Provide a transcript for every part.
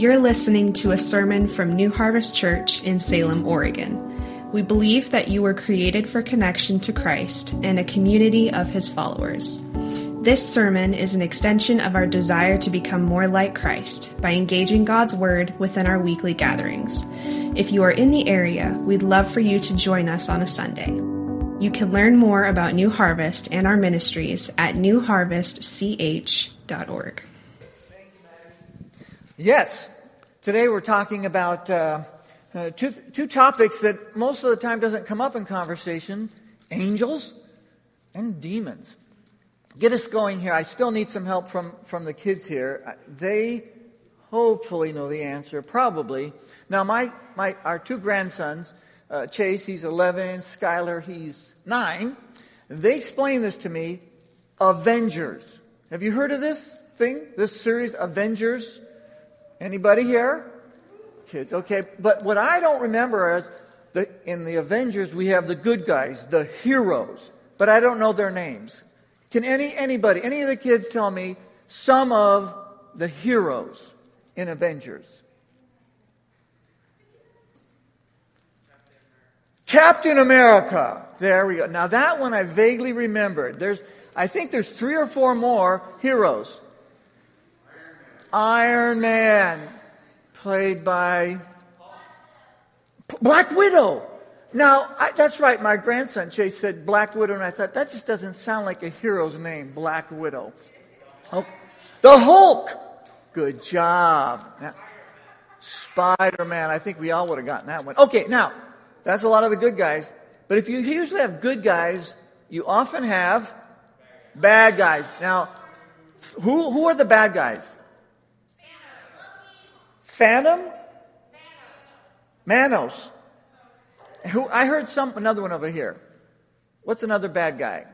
You're listening to a sermon from New Harvest Church in Salem, Oregon. We believe that you were created for connection to Christ and a community of His followers. This sermon is an extension of our desire to become more like Christ by engaging God's Word within our weekly gatherings. If you are in the area, we'd love for you to join us on a Sunday. You can learn more about New Harvest and our ministries at newharvestch.org. Yes, today we're talking about two topics that most of the time doesn't come up in conversation: angels and demons. Get us going here. I still need some help from the kids here. They hopefully know the answer, probably. Now, our two grandsons, Chase, he's 11, Skylar, he's 9. They explained this to me. Avengers. Have you heard of this thing? This series, Avengers? Anybody here? Kids, okay. But what I don't remember is in the Avengers we have the good guys, the heroes, but I don't know their names. Can any of the kids tell me some of the heroes in Avengers? Captain America. There we go. Now that one I vaguely remembered. I think there's 3 or 4 more heroes. Iron Man, played by Black Widow. Now, that's right, my grandson Chase said Black Widow, and I thought, that just doesn't sound like a hero's name, Black Widow. Oh, the Hulk. Good job. Now, Spider-Man, I think we all would have gotten that one. Okay, now, that's a lot of the good guys. But if you usually have good guys, you often have bad guys. Now, who are the bad guys? Phantom? Manos. I heard another one over here. What's another bad guy?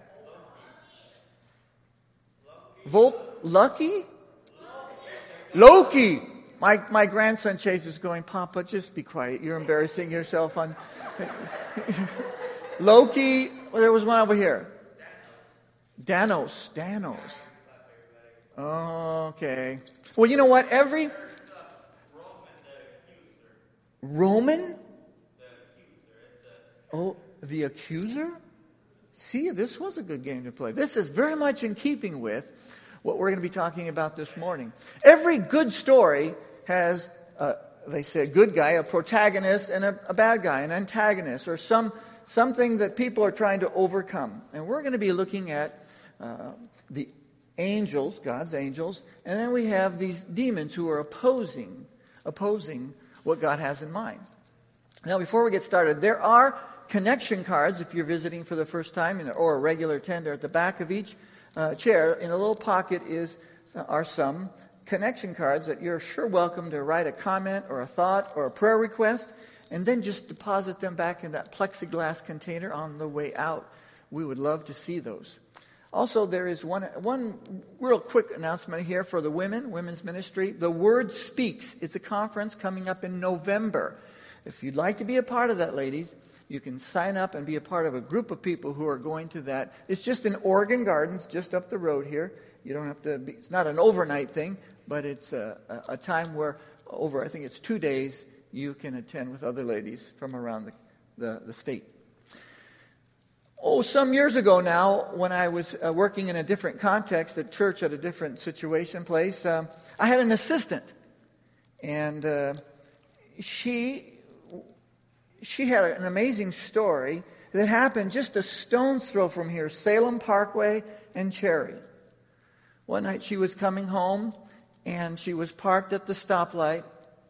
Lucky? Loki. My grandson Chase is going, Papa, just be quiet. You're embarrassing yourself on Loki. Well, there was one over here. Danos. Okay. Well, you know what? Roman? Oh, the accuser? See, this was a good game to play. This is very much in keeping with what we're going to be talking about this morning. Every good story has, they say, a good guy, a protagonist, and a bad guy, an antagonist, or something that people are trying to overcome. And we're going to be looking at the angels, God's angels, and then we have these demons who are opposing what God has in mind. Now, before we get started, there are connection cards if you're visiting for the first time, or a regular attender. At the back of each chair, in a little pocket, are some connection cards that you're sure welcome to write a comment or a thought or a prayer request, and then just deposit them back in that plexiglass container on the way out. We would love to see those. Also, there is one real quick announcement here for the women's ministry. The Word Speaks. It's a conference coming up in November. If you'd like to be a part of that, ladies, you can sign up and be a part of a group of people who are going to that. It's just in Oregon Gardens, just up the road here. You don't have to be, it's not an overnight thing, but it's a time where I think it's 2 days, you can attend with other ladies from around the state. Oh, some years ago now, when I was working in a different context at church, at a different situation place, I had an assistant. And she had an amazing story that happened just a stone's throw from here, Salem Parkway and Cherry. One night she was coming home, and she was parked at the stoplight.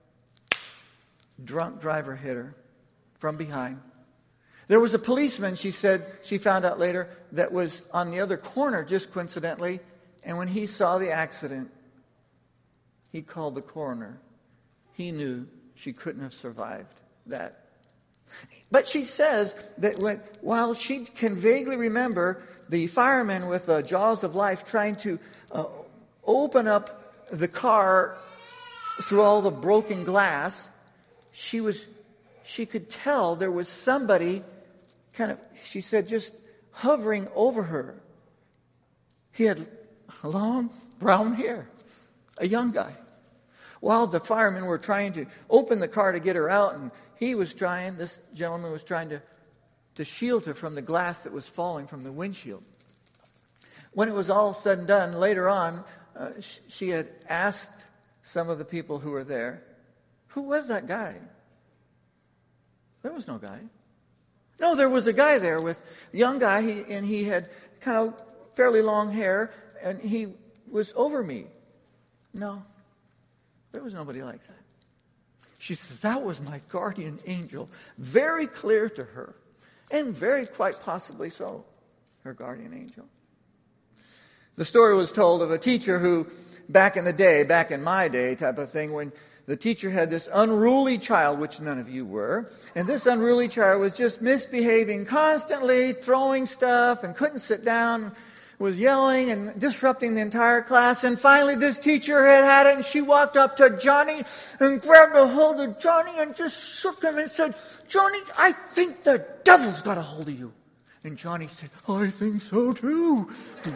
Drunk driver hit her from behind. There was a policeman, she said, she found out later, that was on the other corner, just coincidentally, and when he saw the accident, he called the coroner. He knew she couldn't have survived that. But she says that while she can vaguely remember the firemen with the jaws of life trying to open up the car through all the broken glass, she could tell there was somebody she said, just hovering over her. He had long brown hair, a young guy. While the firemen were trying to open the car to get her out, and this gentleman was trying to shield her from the glass that was falling from the windshield. When it was all said and done, later on, she had asked some of the people who were there, who was that guy? There was no guy. No, there was a guy there with a young guy, and he had kind of fairly long hair, and he was over me. No, there was nobody like that. She says, that was my guardian angel. Very clear to her, and very quite possibly so, her guardian angel. The story was told of a teacher who, back in my day type of thing, when the teacher had this unruly child, which none of you were, and this unruly child was just misbehaving constantly, throwing stuff, and couldn't sit down, was yelling and disrupting the entire class. And finally this teacher had it, and she walked up to Johnny and grabbed a hold of Johnny and just shook him and said, Johnny, I think the devil's got a hold of you. And Johnny said, I think so too.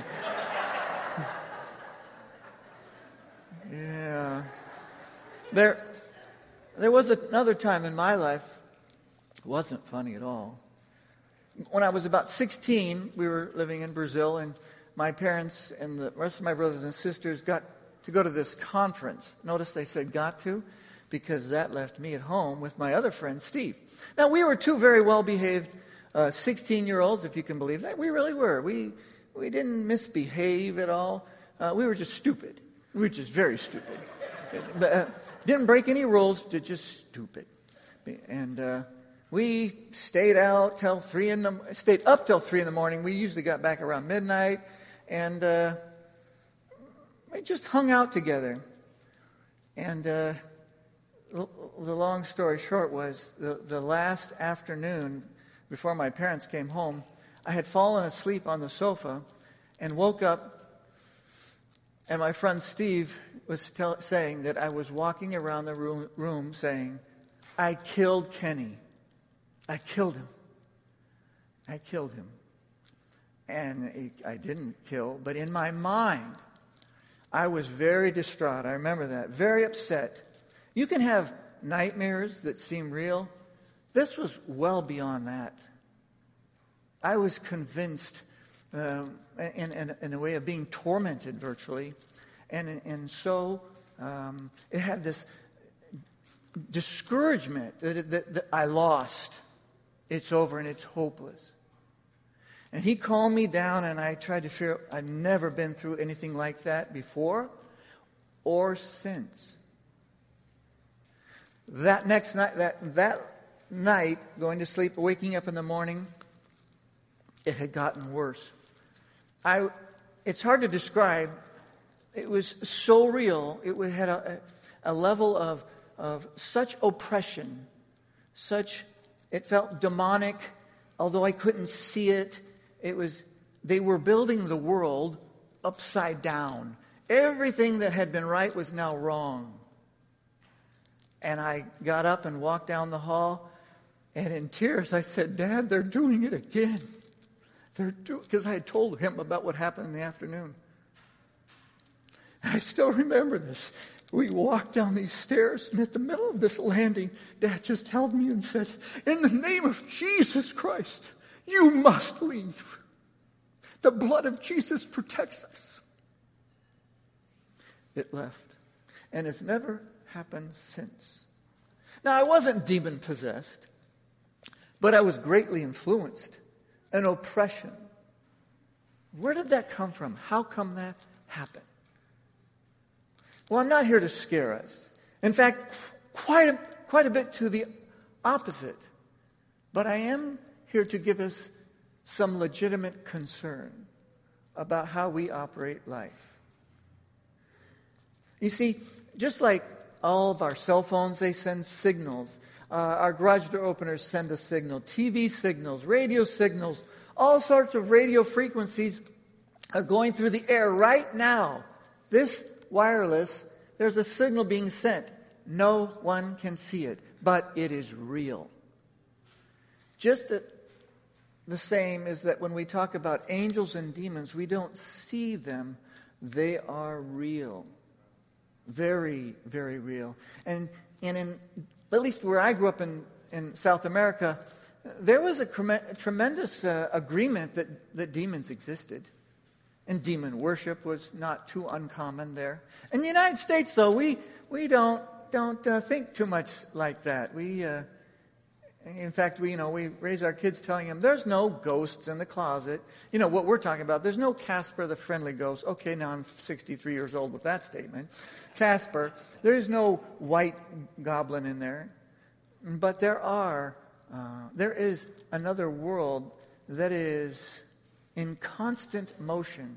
Yeah. There was another time in my life, it wasn't funny at all. When I was about 16, we were living in Brazil, and my parents and the rest of my brothers and sisters got to go to this conference. Notice they said got to, because that left me at home with my other friend, Steve. Now, we were two very well-behaved 16-year-olds, if you can believe that. We really were. We didn't misbehave at all. We were just stupid. We were just very stupid. Didn't break any rules, just stupid. And we stayed up till 3 in the morning. We usually got back around midnight, and we just hung out together. And the long story short was the last afternoon before my parents came home, I had fallen asleep on the sofa and woke up, and my friend Steve was saying that I was walking around the room saying, I killed Kenny. I killed him. I killed him. And I didn't kill, but in my mind, I was very distraught. I remember that. Very upset. You can have nightmares that seem real. This was well beyond that. I was convinced in a way of being tormented virtually. And so it had this discouragement that I lost. It's over and it's hopeless. And he calmed me down, and I tried to figure, I've never been through anything like that before or since. That next night, that night, going to sleep, waking up in the morning, it had gotten worse. It's hard to describe. It was so real. It had a level of such oppression, it felt demonic, although I couldn't see it. They were building the world upside down. Everything that had been right was now wrong. And I got up and walked down the hall, and in tears I said, Dad, they're doing it again. Because I had told him about what happened in the afternoon. And I still remember this. We walked down these stairs, and at the middle of this landing, Dad just held me and said, in the name of Jesus Christ, you must leave. The blood of Jesus protects us. It left. And it's never happened since. Now, I wasn't demon-possessed, but I was greatly influenced. An oppression. Where did that come from? How come that happened? Well, I'm not here to scare us. In fact, quite a bit to the opposite. But I am here to give us some legitimate concern about how we operate life. You see, just like all of our cell phones, they send signals. Our garage door openers send a signal. TV signals, radio signals, all sorts of radio frequencies are going through the air right now. This wireless, there's a signal being sent. No one can see it, but it is real. Just the same is that when we talk about angels and demons, we don't see them. They are real. Very, very real. And in, at least where I grew up in South America, there was a tremendous agreement that demons existed. And demon worship was not too uncommon there. In the United States, though, we don't think too much like that. In fact, we raise our kids telling them there's no ghosts in the closet. You know what we're talking about. There's no Casper the Friendly Ghost. Okay, now I'm 63 years old with that statement. Casper, there is no white goblin in there. But there is another world that is in constant motion,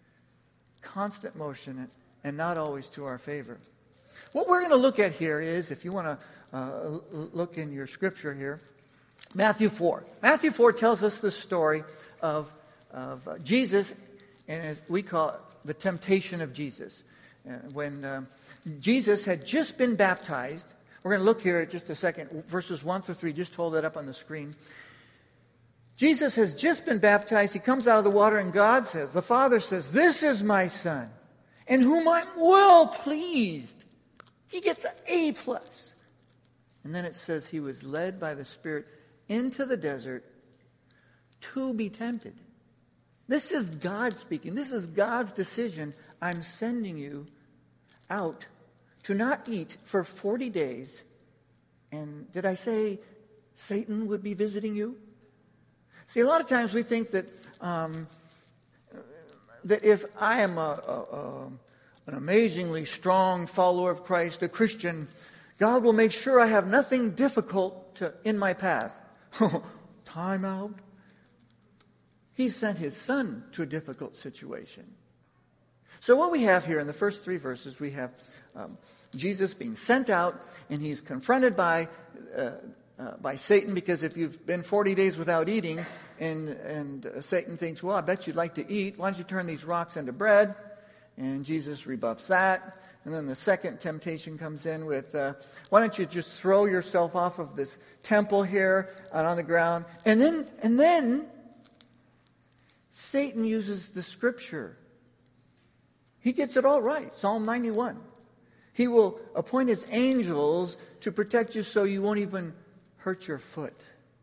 and not always to our favor. What we're going to look at here is, if you want to look in your scripture here, Matthew 4. Matthew 4 tells us the story of Jesus, and as we call it, the temptation of Jesus. When Jesus had just been baptized, we're going to look here at just a second, verses 1 through 3, just hold that up on the screen. Jesus has just been baptized. He comes out of the water, and God says, the Father says, "This is my Son, in whom I'm well pleased." He gets an A+. And then it says he was led by the Spirit into the desert to be tempted. This is God speaking. This is God's decision. I'm sending you out to not eat for 40 days. And did I say Satan would be visiting you? See, a lot of times we think that that if I am an amazingly strong follower of Christ, a Christian, God will make sure I have nothing difficult in my path. Time out. He sent his Son to a difficult situation. So what we have here in the first 3 verses, we have Jesus being sent out, and he's confronted by Satan, because if you've been 40 days without eating, and Satan thinks, well, I bet you'd like to eat. Why don't you turn these rocks into bread? And Jesus rebuffs that. And then the second temptation comes in with, why don't you just throw yourself off of this temple here and on the ground? And then Satan uses the scripture. He gets it all right. Psalm 91. He will appoint his angels to protect you so you won't even hurt your foot.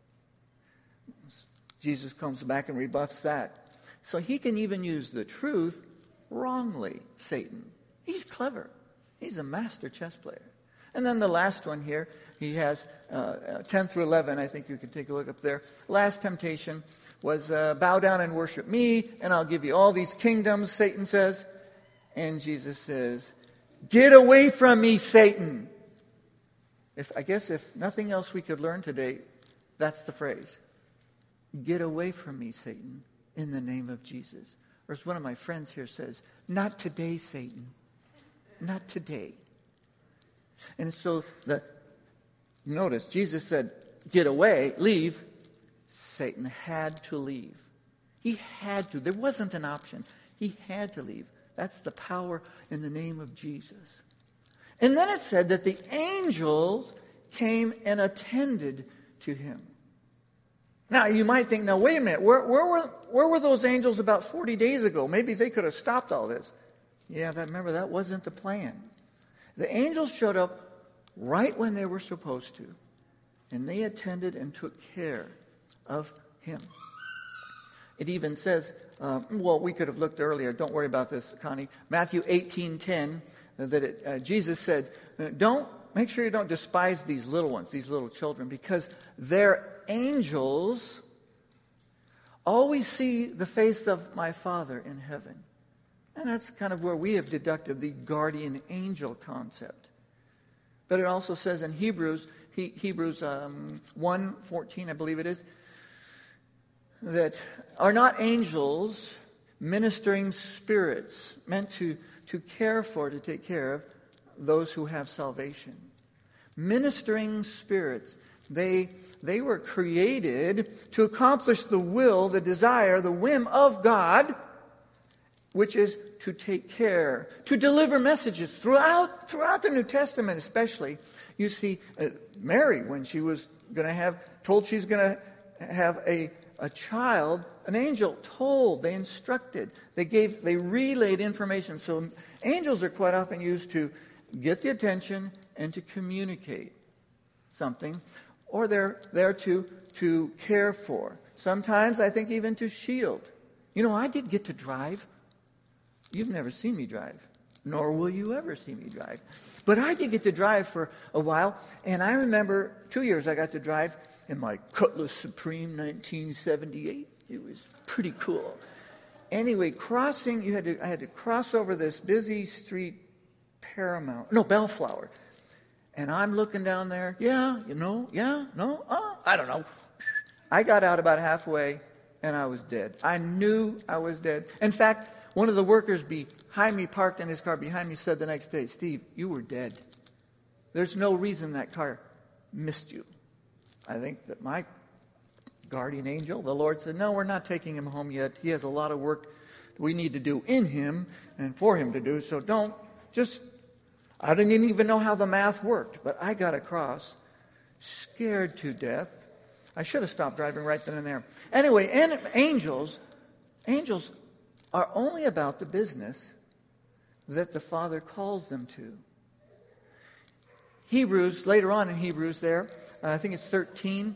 Jesus comes back and rebuffs that. So he can even use the truth wrongly, Satan. He's clever. He's a master chess player. And then the last one here, he has 10 through 11. I think you can take a look up there. Last temptation was bow down and worship me, and I'll give you all these kingdoms, Satan says. And Jesus says, get away from me, Satan. I guess if nothing else we could learn today, that's the phrase. Get away from me, Satan, in the name of Jesus. Or as one of my friends here says, not today, Satan. Not today. And so, notice, Jesus said, get away, leave. Satan had to leave. He had to. There wasn't an option. He had to leave. That's the power in the name of Jesus. And then it said that the angels came and attended to him. Now, you might think, now, wait a minute. Where were those angels about 40 days ago? Maybe they could have stopped all this. Yeah, but remember, that wasn't the plan. The angels showed up right when they were supposed to. And they attended and took care of him. It even says, we could have looked earlier. Don't worry about this, Connie. Matthew 18:10, Jesus said, make sure you don't despise these little ones, these little children, because their angels always see the face of my Father in heaven. And that's kind of where we have deducted the guardian angel concept. But it also says in Hebrews 1:14, I believe it is, that are not angels ministering spirits meant to take care of those who have salvation. Ministering spirits. They were created to accomplish the will, the desire, the whim of God, which is to take care, to deliver messages. Throughout the New Testament especially, you see Mary, when she was told she's going to have a child, an angel they instructed, they relayed information. So angels are quite often used to get the attention and to communicate something, or they're there to care for. Sometimes I think even to shield. You know, I did get to drive. You've never seen me drive, nor will you ever see me drive. But I did get to drive for a while, and I remember 2 years I got to drive in my Cutlass Supreme 1978. It was pretty cool. Anyway, I had to cross over this busy street, Bellflower. And I'm looking down there. I don't know. I got out about halfway, and I was dead. I knew I was dead. In fact, one of the workers behind me, parked in his car behind me, said the next day, "Steve, you were dead. There's no reason that car missed you." I think that my guardian angel, the Lord, said, "No, we're not taking him home yet. He has a lot of work we need to do in him and for him to do, so don't just..." I didn't even know how the math worked, but I got across, scared to death. I should have stopped driving right then and there. Anyway, and angels are only about the business that the Father calls them to. Hebrews, later on in Hebrews there, I think it's 13,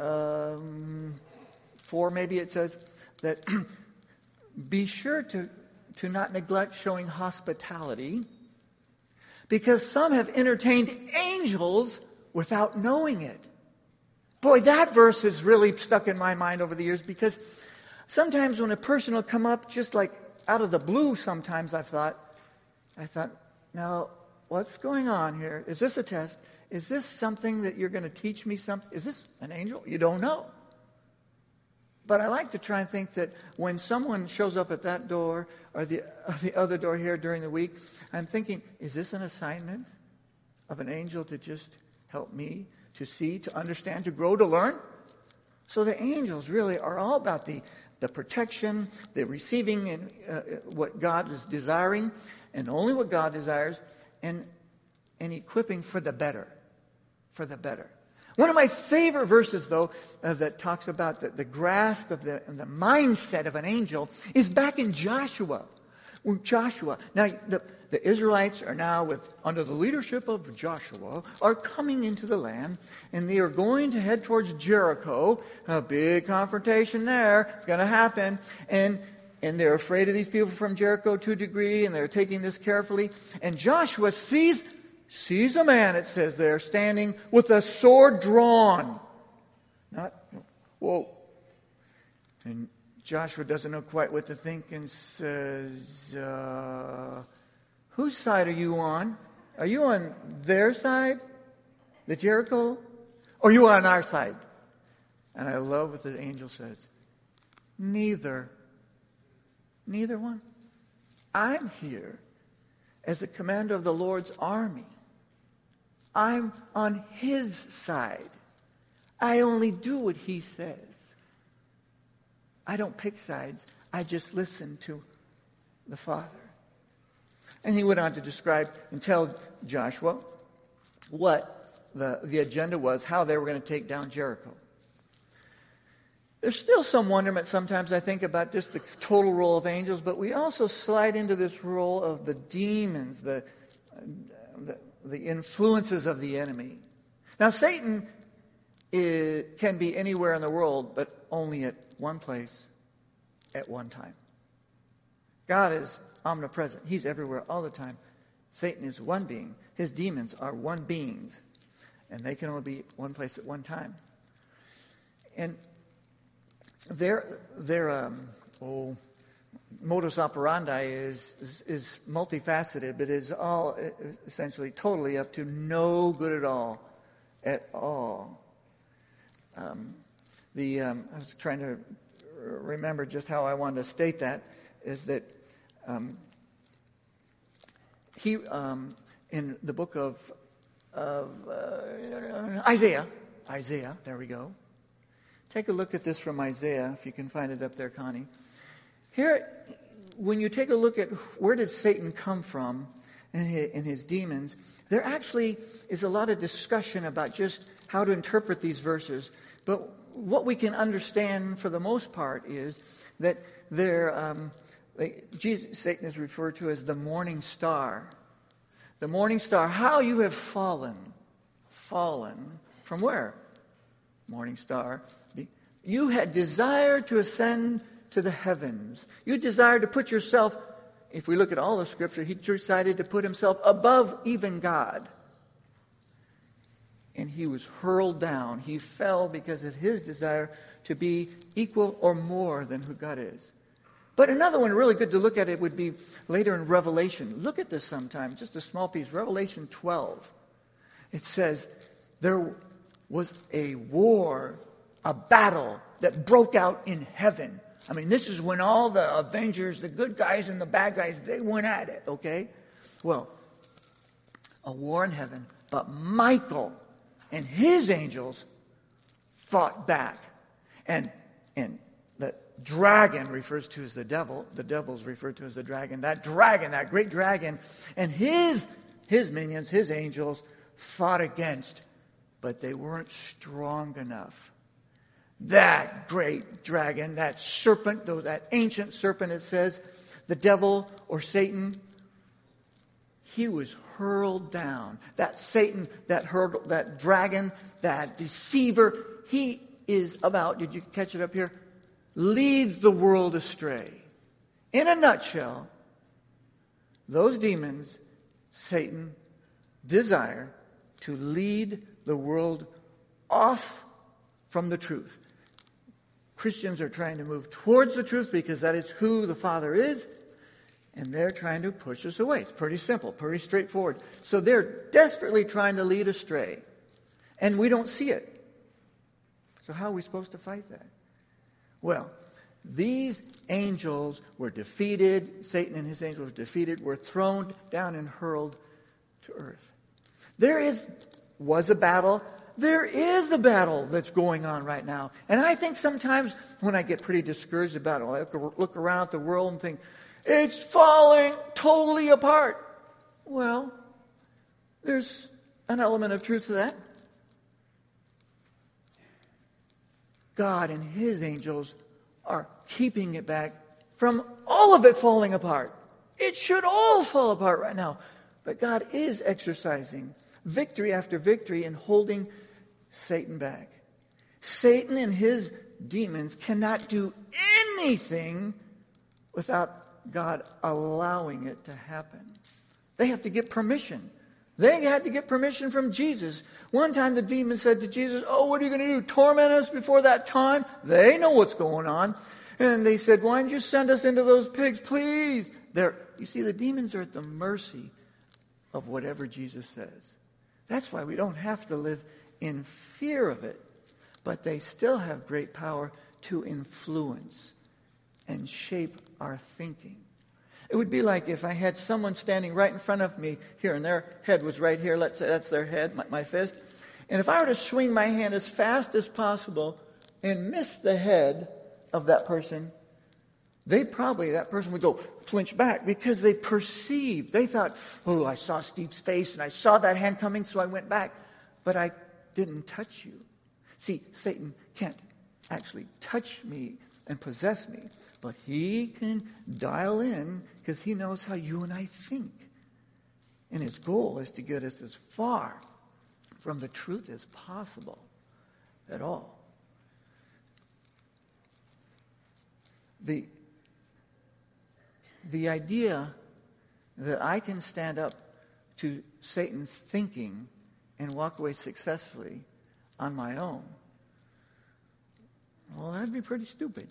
4 maybe, it says that be sure to not neglect showing hospitality, because some have entertained angels without knowing it. Boy, that verse has really stuck in my mind over the years, because sometimes when a person will come up just like out of the blue, sometimes I thought, now, what's going on here? Is this a test? Is this something that you're going to teach me something? Is this an angel? You don't know. But I like to try and think that when someone shows up at that door or the other door here during the week, I'm thinking, is this an assignment of an angel to just help me to see, to understand, to grow, to learn? So the angels really are all about the protection, the receiving, and what God is desiring, and only what God desires, and equipping for the better. For the better. One of my favorite verses, though, that talks about the grasp of the mindset of an angel is back in Joshua. Now, the Israelites are now, under the leadership of Joshua, are coming into the land, and they are going to head towards Jericho. A big confrontation there. It's going to happen. And they're afraid of these people from Jericho to a degree, and they're taking this carefully. And Joshua sees a man, it says there, standing with a sword drawn. Whoa. And Joshua doesn't know quite what to think and says, whose side are you on? Are you on their side, the Jericho? Or are you on our side? And I love what the angel says. Neither. Neither one. I'm here as the commander of the Lord's army. I'm on his side. I only do what he says. I don't pick sides. I just listen to the Father. And he went on to describe and tell Joshua what the agenda was, how they were going to take down Jericho. There's still some wonderment sometimes, I think, about just the total role of angels, but we also slide into this role of the demons, the influences of the enemy. Now, Satan can be anywhere in the world, but only at one place at one time. God is omnipresent. He's everywhere all the time. Satan is one being. His demons are one beings, and they can only be one place at one time. And their modus operandi is multifaceted, but is all essentially totally up to no good at all. I was trying to remember just how I wanted to state that, is that he in the book of Isaiah, there we go. Take a look at this from Isaiah, if you can find it up there, Connie. Here, when you take a look at where did Satan come from and his demons, there actually is a lot of discussion about just how to interpret these verses. But what we can understand for the most part is that Satan is referred to as the morning star. the morning star, how you have fallen. Fallen from where? Morning star. You had desired to ascend to the heavens. You desired to put yourself, if we look at all the scripture, he decided to put himself above even God. And he was hurled down. He fell because of his desire to be equal or more than who God is. But another one really good to look at it would be later in Revelation. Look at this sometime, just a small piece. Revelation 12. It says, there was a war, a battle that broke out in heaven. I mean, this is when all the Avengers, the good guys and the bad guys, they went at it, okay? Well, a war in heaven, but Michael and his angels fought back. And the dragon refers to as the devil. The devil's referred to as the dragon. That dragon, that great dragon, and his minions, his angels, fought against, but they weren't strong enough. That great dragon, that serpent, that ancient serpent, it says, the devil or Satan, he was hurled down. That Satan, that dragon, that deceiver, he is about, did you catch it up here? Leads the world astray. In a nutshell, those demons, Satan, desire to lead the world off from the truth. Christians are trying to move towards the truth because that is who the Father is, and they're trying to push us away. It's pretty simple, pretty straightforward. So they're desperately trying to lead astray, and we don't see it. So how are we supposed to fight that? Well, these angels were defeated. Satan and his angels were defeated, were thrown down and hurled to earth. There was a battle. There is a battle that's going on right now. And I think sometimes when I get pretty discouraged about it, I look around at the world and think, it's falling totally apart. Well, there's an element of truth to that. God and his angels are keeping it back from all of it falling apart. It should all fall apart right now. But God is exercising victory after victory and holding Satan back. Satan and his demons cannot do anything without God allowing it to happen. They have to get permission. They had to get permission from Jesus. One time the demon said to Jesus, "Oh, what are you going to do? Torment us before that time?" They know what's going on. And they said, "Why don't you send us into those pigs, please?" You see, the demons are at the mercy of whatever Jesus says. That's why we don't have to live in fear of it. But they still have great power to influence and shape our thinking. It would be like if I had someone standing right in front of me here, and their head was right here. Let's say that's their head, my fist. And if I were to swing my hand as fast as possible and miss the head of that person, that person would go flinch back because they perceived. They thought, "Oh, I saw Steve's face and I saw that hand coming, so I went back. But I didn't touch you." See, Satan can't actually touch me and possess me, but he can dial in because he knows how you and I think. And his goal is to get us as far from the truth as possible at all. The idea that I can stand up to Satan's thinking and walk away successfully on my own, well, that'd be pretty stupid.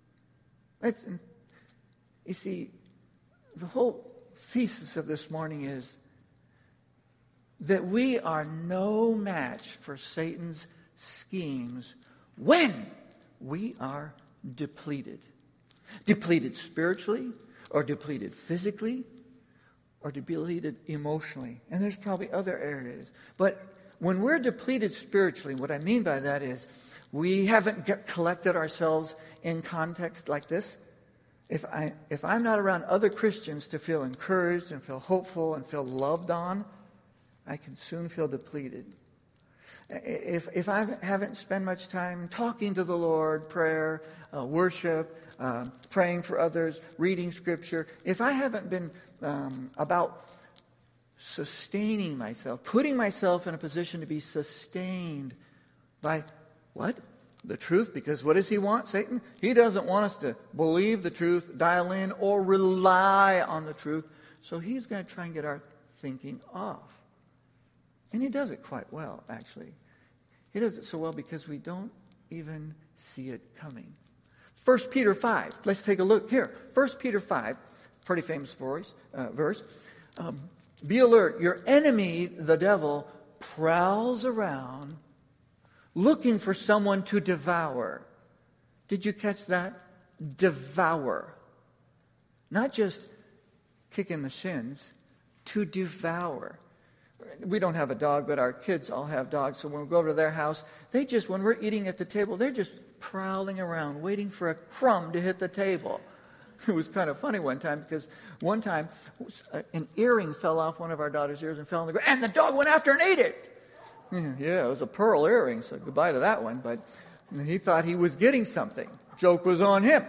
You see, the whole thesis of this morning is that we are no match for Satan's schemes when we are depleted. Depleted spiritually, or depleted physically, or depleted emotionally. And there's probably other areas. But when we're depleted spiritually, what I mean by that is we haven't collected ourselves in context like this. If I'm not around other Christians to feel encouraged and feel hopeful and feel loved on, I can soon feel depleted. If I haven't spent much time talking to the Lord, prayer, worship, praying for others, reading Scripture, if I haven't been about sustaining myself, putting myself in a position to be sustained by what? The truth. Because what does he want, Satan? He doesn't want us to believe the truth, dial in, or rely on the truth. So he's going to try and get our thinking off. And he does it quite well, actually. He does it so well because we don't even see it coming. 1 Peter 5. Let's take a look here. 1 Peter 5, pretty famous verse. Be alert. Your enemy, the devil, prowls around looking for someone to devour. Did you catch that? Devour. Not just kick in the shins, to devour. We don't have a dog, but our kids all have dogs. So when we go over to their house, when we're eating at the table, they're just prowling around, waiting for a crumb to hit the table. It was kind of funny one time, because one time an earring fell off one of our daughter's ears and fell on the ground, and the dog went after and ate it. Yeah, it was a pearl earring, so goodbye to that one. But he thought he was getting something. Joke was on him.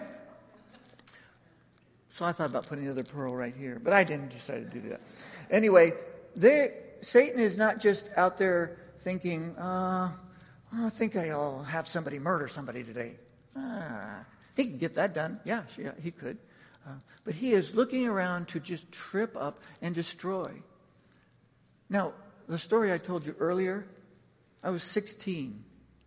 So I thought about putting the other pearl right here, but I didn't decide to do that. Anyway, Satan is not just out there thinking, I think I'll have somebody murder somebody today. He can get that done. Yeah, he could. But he is looking around to just trip up and destroy. Now, the story I told you earlier, I was 16.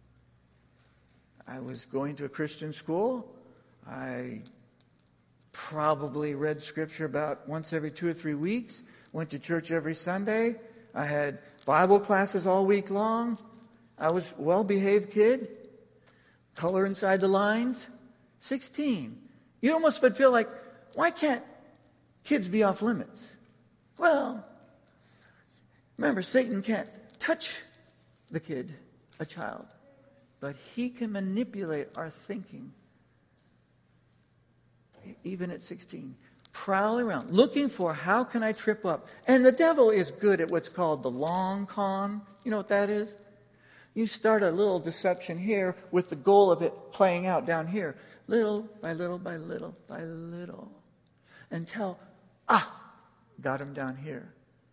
I was going to a Christian school. I probably read Scripture about once every 2 or 3 weeks. Went to church every Sunday. I had Bible classes all week long. I was a well-behaved kid. Color inside the lines. 16. You almost would feel like, why can't kids be off limits? Well, remember, Satan can't touch the kid, a child, but he can manipulate our thinking, even at 16. Prowling around, looking for how can I trip up. And the devil is good at what's called the long con. You know what that is? You start a little deception here with the goal of it playing out down here. Little by little by little by little. Until, got him down here.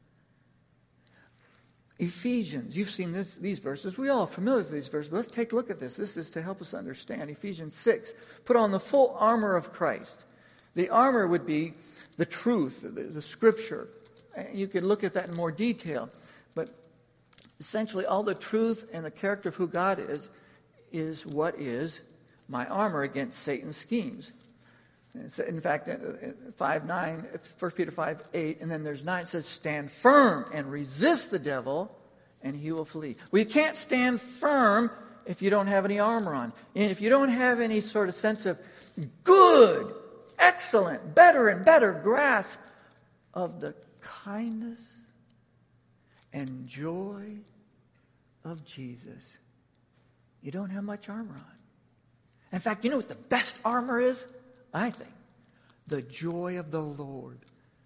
Ephesians, you've seen these verses. We're all familiar with these verses, but let's take a look at this. This is to help us understand. Ephesians 6, put on the full armor of Christ. The armor would be the truth, the Scripture. You can look at that in more detail. But essentially, all the truth and the character of who God is what is my armor against Satan's schemes. In fact, 5:9, 1 Peter 5:8, and then there's 9, it says, stand firm and resist the devil, and he will flee. Well, you can't stand firm if you don't have any armor on. And if you don't have any sort of sense of good, excellent, better and better grasp of the kindness and joy of Jesus, you don't have much armor on. In fact, you know what the best armor is? I think the joy of the Lord.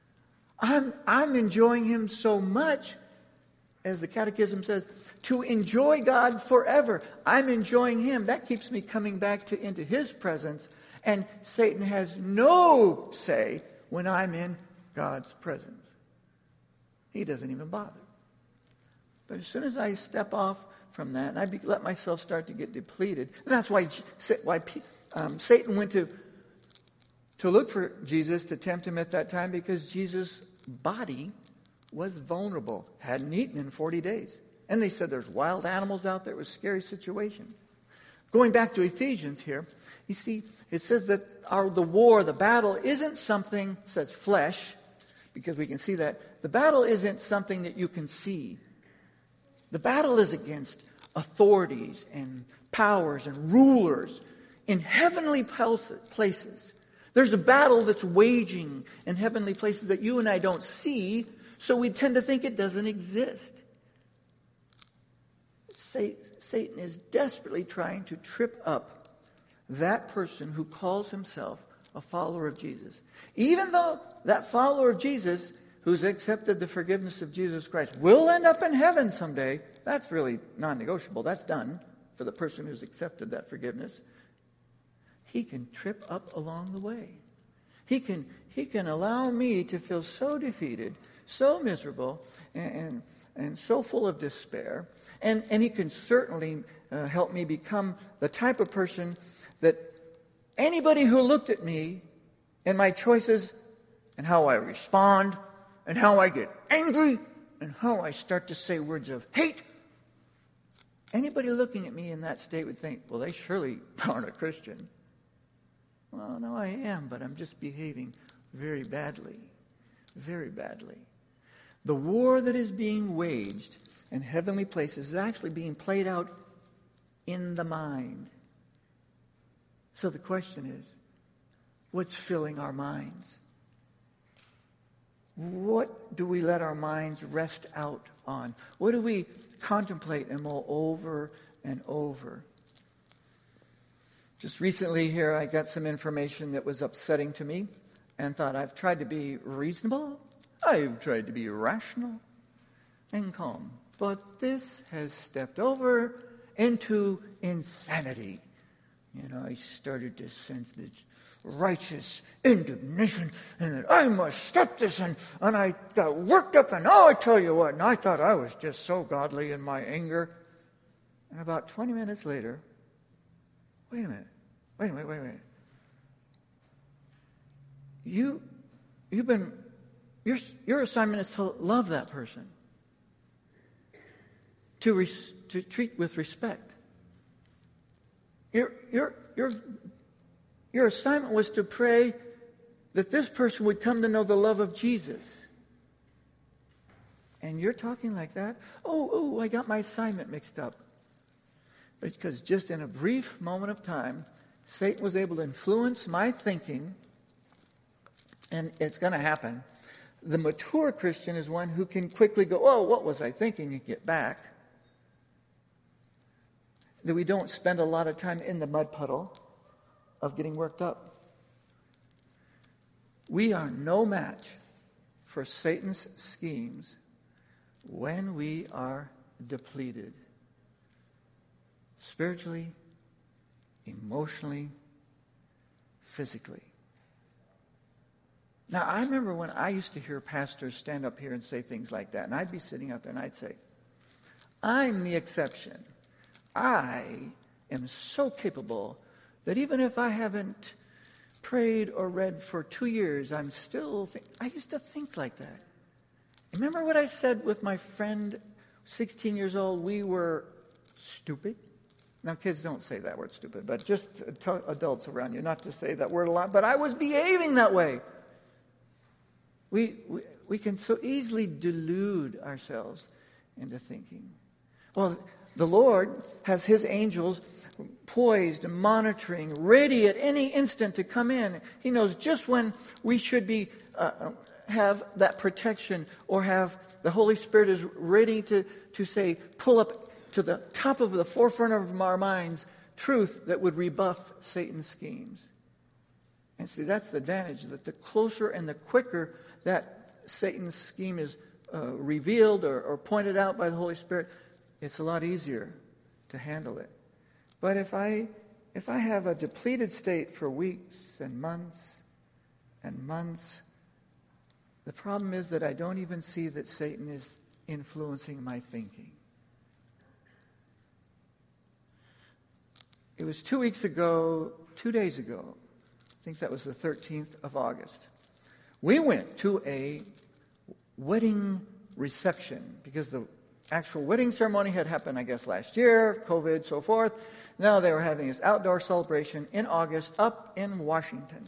I'm enjoying him so much, as the Catechism says, to enjoy God forever. I'm enjoying him. That keeps me coming back into his presence. And Satan has no say when I'm in God's presence. He doesn't even bother. But as soon as I step off from that, and I let myself start to get depleted, and that's why Satan went to look for Jesus, to tempt him at that time, because Jesus' body was vulnerable, hadn't eaten in 40 days. And they said there's wild animals out there. It was a scary situation. Going back to Ephesians here, you see, it says that the battle isn't something, it says flesh, because we can see that. The battle isn't something that you can see. The battle is against authorities and powers and rulers in heavenly places. There's a battle that's waging in heavenly places that you and I don't see, so we tend to think it doesn't exist. Satan is desperately trying to trip up that person who calls himself a follower of Jesus. Even though that follower of Jesus, who's accepted the forgiveness of Jesus Christ, will end up in heaven someday, that's really non-negotiable. That's done for the person who's accepted that forgiveness. He can trip up along the way. He can allow me to feel so defeated, so miserable and so full of despair. And he can certainly help me become the type of person that anybody who looked at me and my choices and how I respond and how I get angry and how I start to say words of hate, anybody looking at me in that state would think, well, they surely aren't a Christian. Well, no, I am, but I'm just behaving very badly, very badly. The war that is being waged in heavenly places is actually being played out in the mind. So the question is, what's filling our minds? What do we let our minds rest out on? What do we contemplate and mull over and over? Just recently here, I got some information that was upsetting to me and thought, I've tried to be reasonable. I've tried to be rational and calm. But this has stepped over into insanity. I started to sense this righteous indignation and that I must stop this. And I got worked up and I tell you what, and I thought I was just so godly in my anger. And about 20 minutes later, wait a minute. Your assignment is to love that person. To treat with respect. Your assignment was to pray that this person would come to know the love of Jesus. And you're talking like that? Oh, I got my assignment mixed up. Because just in a brief moment of time, Satan was able to influence my thinking, and it's going to happen. The mature Christian is one who can quickly go, oh, what was I thinking, and get back. That we don't spend a lot of time in the mud puddle of getting worked up. We are no match for Satan's schemes when we are depleted. Spiritually, emotionally, physically. Now, I remember when I used to hear pastors stand up here and say things like that, and I'd be sitting out there and I'd say, I'm the exception. I am so capable that even if I haven't prayed or read for 2 years, I'm still... I used to think like that. Remember what I said with my friend, 16 years old, we were stupid? Now, kids don't say that word stupid, but just adults around you, not to say that word a lot, but I was behaving that way. We can so easily delude ourselves into thinking. Well, the Lord has his angels poised, monitoring, ready at any instant to come in. He knows just when we should be have that protection, or have the Holy Spirit is ready to say, pull up to the top of the forefront of our minds truth that would rebuff Satan's schemes. And see, that's the advantage, that the closer and the quicker that Satan's scheme is revealed or pointed out by the Holy Spirit, it's a lot easier to handle it. But if I have a depleted state for weeks and months, the problem is that I don't even see that Satan is influencing my thinking. It was 2 days ago, I think that was the 13th of August. We went to a wedding reception because the actual wedding ceremony had happened, I guess, last year, COVID, so forth. Now they were having this outdoor celebration in August up in Washington.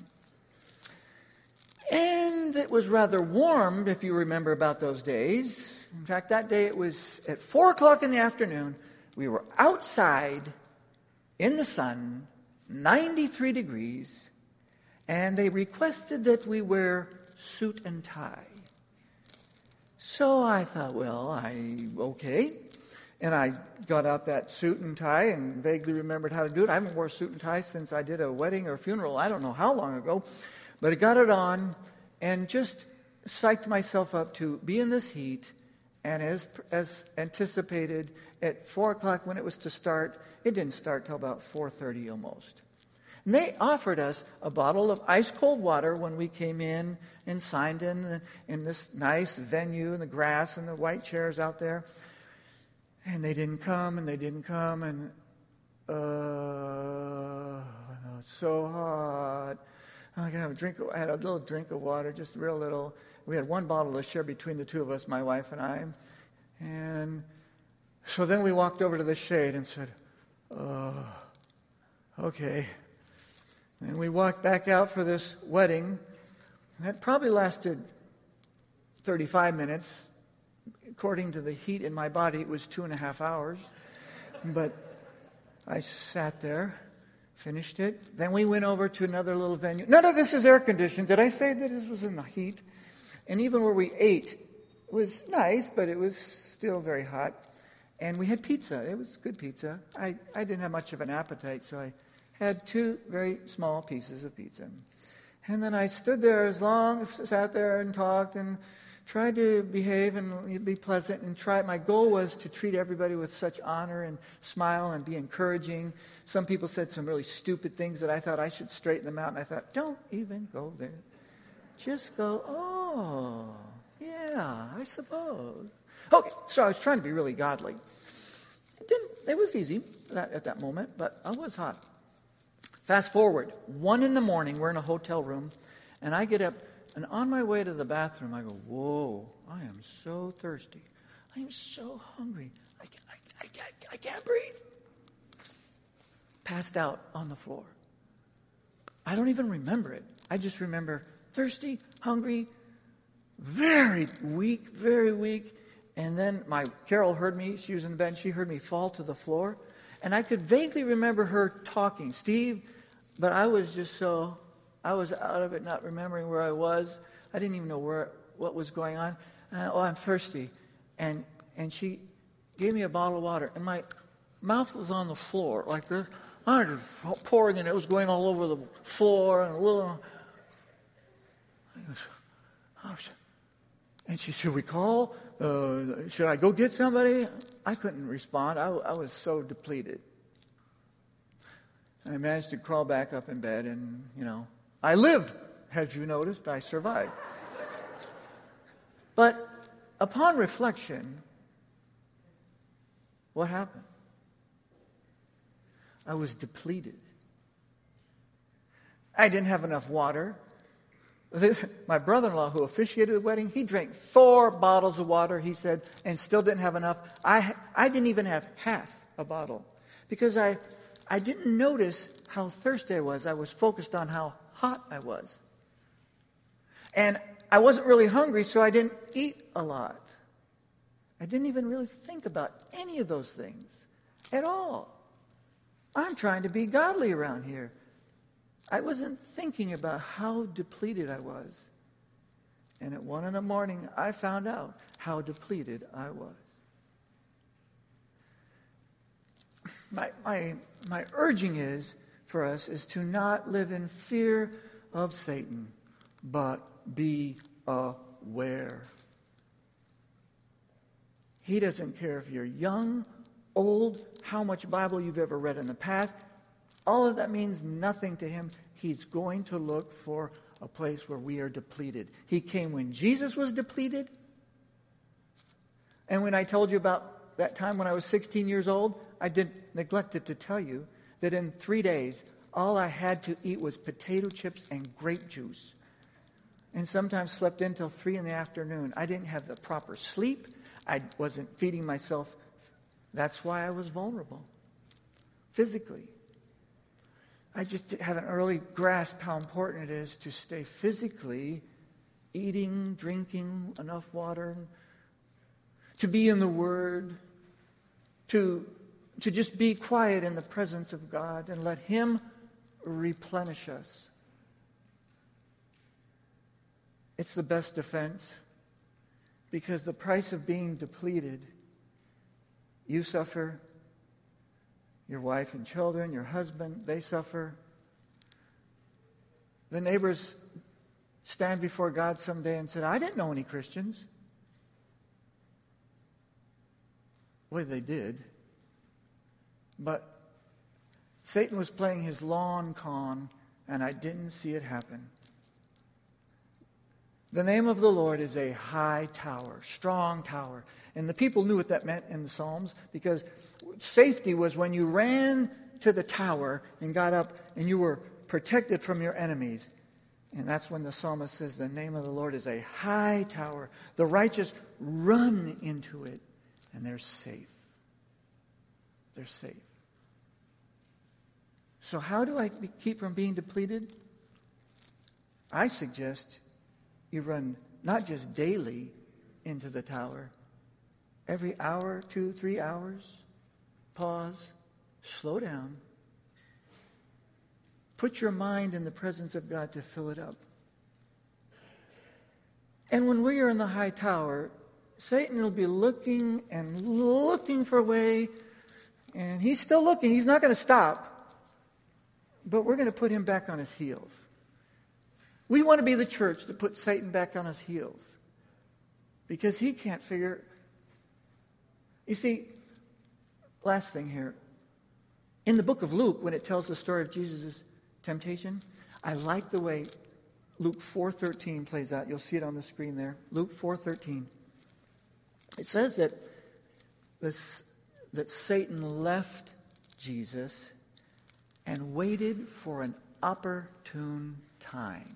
And it was rather warm, if you remember about those days. In fact, that day it was at 4 o'clock in the afternoon. We were outside in the sun, 93 degrees, and they requested that we wear suit and tie. So I thought, okay. And I got out that suit and tie and vaguely remembered how to do it. I haven't worn a suit and tie since I did a wedding or a funeral, I don't know how long ago. But I got it on and just psyched myself up to be in this heat. And as anticipated, at 4 o'clock when it was to start, it didn't start till about 4:30 almost. And they offered us a bottle of ice-cold water when we came in and signed in this nice venue, and the grass and the white chairs out there. And they didn't come, and it's so hot. I can have a drink. I had a little drink of water, just real little. We had one bottle to share between the two of us, my wife and I. And so then we walked over to the shade and said, okay. And we walked back out for this wedding. That probably lasted 35 minutes. According to the heat in my body, it was 2.5 hours. But I sat there, finished it. Then we went over to another little venue. None of this is air conditioned. Did I say that this was in the heat? And even where we ate, it was nice, but it was still very hot. And we had pizza. It was good pizza. I didn't have much of an appetite, so I had 2 very small pieces of pizza. And then I stood there sat there and talked and tried to behave and be pleasant and try. My goal was to treat everybody with such honor and smile and be encouraging. Some people said some really stupid things that I thought I should straighten them out. And I thought, don't even go there. Just go, oh, yeah, I suppose. Okay, so I was trying to be really godly. It was easy at that moment, but I was hot. Fast forward, 1 a.m, we're in a hotel room, and I get up, and on my way to the bathroom, I go, whoa, I am so thirsty. I am so hungry. I can't breathe. Passed out on the floor. I don't even remember it. I just remember thirsty, hungry, very weak, And then Carol heard me. She was in the bed. She heard me fall to the floor. And I could vaguely remember her talking, Steve, but I was out of it, not remembering where I was. I didn't even know what was going on. I'm thirsty. And she gave me a bottle of water. And my mouth was on the floor like this. I was just pouring, and it was going all over the floor. And she said, should we call? Should I go get somebody? I couldn't respond. I was so depleted. I managed to crawl back up in bed, and, I lived. As you noticed, I survived. But upon reflection, what happened? I was depleted. I didn't have enough water. My brother-in-law, who officiated the wedding, he drank 4 bottles of water, he said, and still didn't have enough. I didn't even have half a bottle because I didn't notice how thirsty I was. I was focused on how hot I was. And I wasn't really hungry, so I didn't eat a lot. I didn't even really think about any of those things at all. I'm trying to be godly around here. I wasn't thinking about how depleted I was. And at 1 a.m, I found out how depleted I was. My urging for us is to not live in fear of Satan, but be aware. He doesn't care if you're young, old, how much Bible you've ever read in the past. All of that means nothing to him. He's going to look for a place where we are depleted. He came when Jesus was depleted. And when I told you about that time when I was 16 years old, I neglected to tell you that in 3 days, all I had to eat was potato chips and grape juice. And sometimes slept in till 3 p.m. I didn't have the proper sleep. I wasn't feeding myself. That's why I was vulnerable physically. I just haven't really grasped how important it is to stay physically eating, drinking enough water, to be in the Word, to just be quiet in the presence of God and let Him replenish us. It's the best defense, because the price of being depleted, you suffer, your wife and children, your husband, they suffer. The neighbors stand before God someday and said, I didn't know any Christians. Well, they did. But Satan was playing his long con, and I didn't see it happen. The name of the Lord is a high tower, strong tower. And the people knew what that meant in the Psalms, because safety was when you ran to the tower and got up and you were protected from your enemies. And that's when the psalmist says the name of the Lord is a high tower. The righteous run into it and they're safe. They're safe. So how do I keep from being depleted? I suggest you run not just daily into the tower. Every hour, 2, 3 hours, pause, slow down. Put your mind in the presence of God to fill it up. And when we are in the high tower, Satan will be looking and looking for a way, and he's still looking. He's not going to stop. But we're going to put him back on his heels. We want to be the church that puts Satan back on his heels. Because he can't figure. You see, last thing here. In the book of Luke, when it tells the story of Jesus' temptation, I like the way Luke 4:13 plays out. You'll see it on the screen there. Luke 4:13. It says that Satan left Jesus and waited for an opportune time.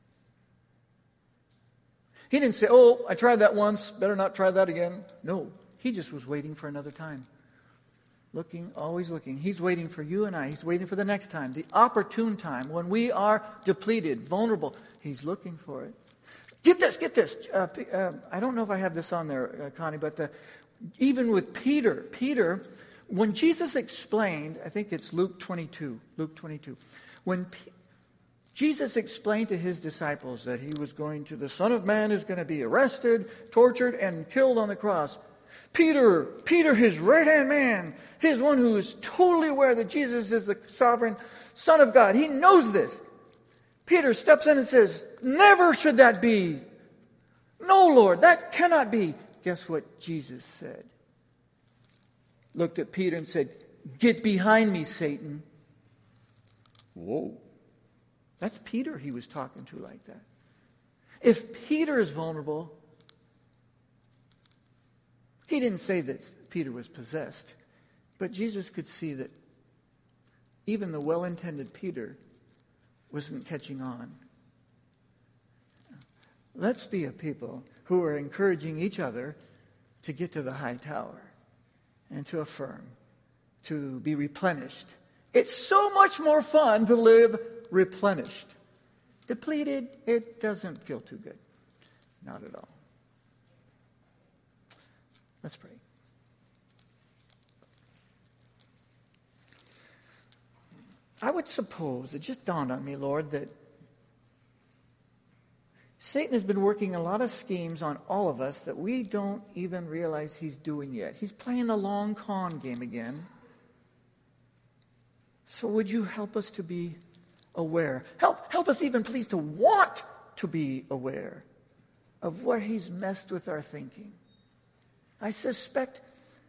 He didn't say, oh, I tried that once, better not try that again. No, he just was waiting for another time. Looking, always looking. He's waiting for you and I. He's waiting for the next time, the opportune time, when we are depleted, vulnerable. He's looking for it. Get this. I don't know if I have this on there, Connie, but even with Peter, when Jesus explained, I think it's Luke 22, when Jesus explained to his disciples that the Son of Man is going to be arrested, tortured, and killed on the cross. Peter, his right-hand man, his one who is totally aware that Jesus is the sovereign Son of God. He knows this. Peter steps in and says, never should that be. No, Lord, that cannot be. Guess what Jesus said? Looked at Peter and said, get behind me, Satan. Whoa. That's Peter he was talking to like that. If Peter is vulnerable, he didn't say that Peter was possessed, but Jesus could see that even the well-intended Peter wasn't catching on. Let's be a people who are encouraging each other to get to the high tower and to affirm, to be replenished. It's so much more fun to live replenished. Depleted, it doesn't feel too good. Not at all. Let's pray. I would suppose, it just dawned on me, Lord, that Satan has been working a lot of schemes on all of us that we don't even realize he's doing yet. He's playing the long con game again. So would you help us to be aware? Help us even, please, to want to be aware of where he's messed with our thinking. I suspect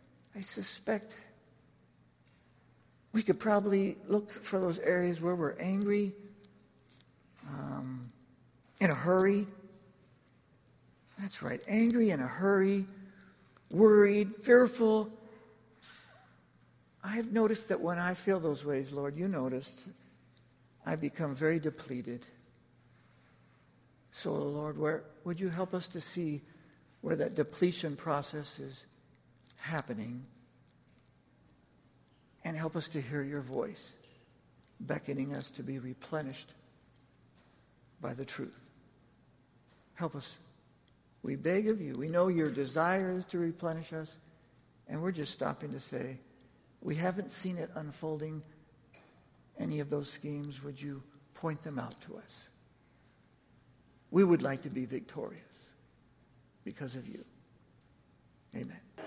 we could probably look for those areas where we're angry, in a hurry. That's right, angry, in a hurry, worried, fearful. I've noticed that when I feel those ways, Lord, you noticed, I become very depleted. So, Lord, would you help us to see where that depletion process is happening, and help us to hear your voice beckoning us to be replenished by the truth. Help us. We beg of you. We know your desire is to replenish us, and we're just stopping to say, we haven't seen it unfolding, any of those schemes. Would you point them out to us? We would like to be victorious because of you. Amen.